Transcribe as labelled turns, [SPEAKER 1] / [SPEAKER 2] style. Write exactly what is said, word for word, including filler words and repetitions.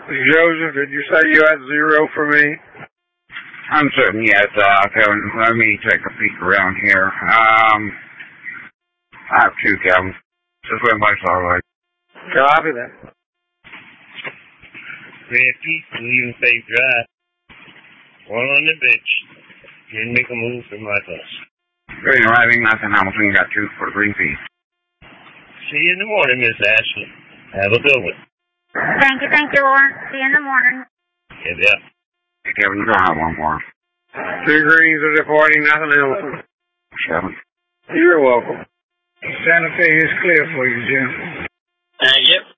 [SPEAKER 1] Joseph, did you say you had zero for me?
[SPEAKER 2] I'm certain, yes, uh, Kevin. Let me take a peek around here. Um, I have two, Kevin. Just wait my starlight.
[SPEAKER 1] Copy that.
[SPEAKER 3] Fifty, leaving safe drive. One on the bench. Didn't make a move for my bus.
[SPEAKER 2] Green arriving, Nathan Hamilton, got two for green fee.
[SPEAKER 3] See you in the morning, Miss Ashley. Have a good one.
[SPEAKER 4] Thank you, thank you, Lawrence. See you in the morning.
[SPEAKER 3] Yeah, yeah.
[SPEAKER 2] Hey, Kevin, you don't have one more.
[SPEAKER 1] Two greens are departing, nothing else.
[SPEAKER 2] Kevin.
[SPEAKER 1] You're welcome. Santa Fe is clear for you, Jim.
[SPEAKER 5] Uh, yep.